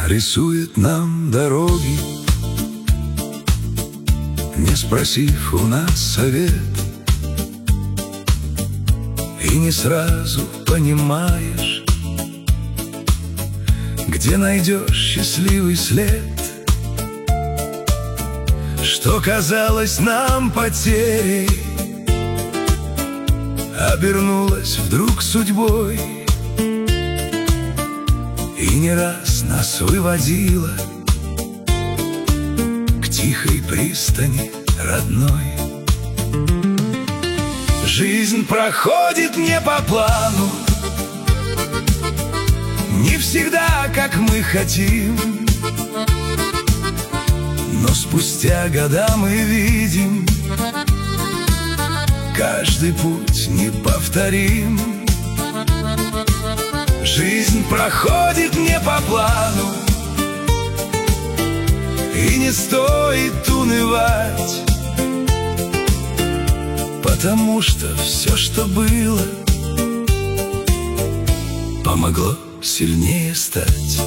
рисует нам дороги, не спросив у нас совет. И не сразу понимаешь, где найдешь счастливый след. Что казалось нам потерей, обернулось вдруг судьбой. И не раз нас выводила к тихой пристани родной. Жизнь проходит не по плану, не всегда, как мы хотим. Но спустя года мы видим, каждый путь неповторим. Жизнь проходит не по плану, и не стоит унывать, потому что все, что было, помогло сильнее стать.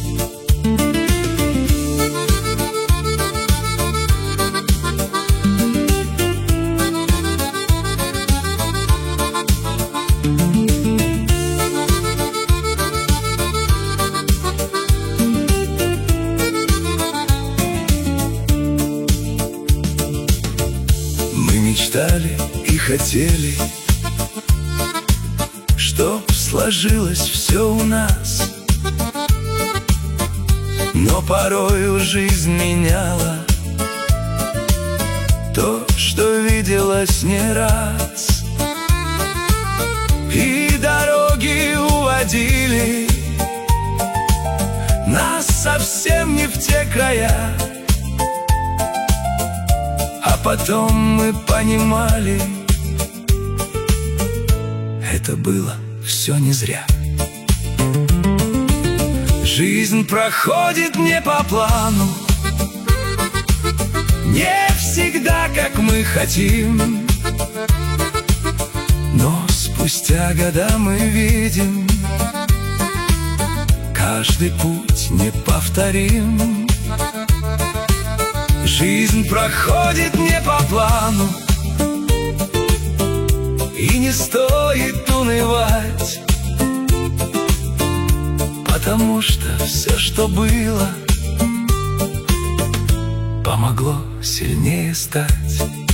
Мечтали и хотели, чтоб сложилось все у нас. Но порою жизнь меняла то, что виделось не раз. И дороги уводили нас совсем не в те края. А потом мы понимали, это было все не зря. Жизнь проходит не по плану, не всегда, как мы хотим. Но спустя года мы видим, каждый путь неповторим. Жизнь проходит не по плану, и не стоит унывать, потому что все, что было, помогло сильнее стать.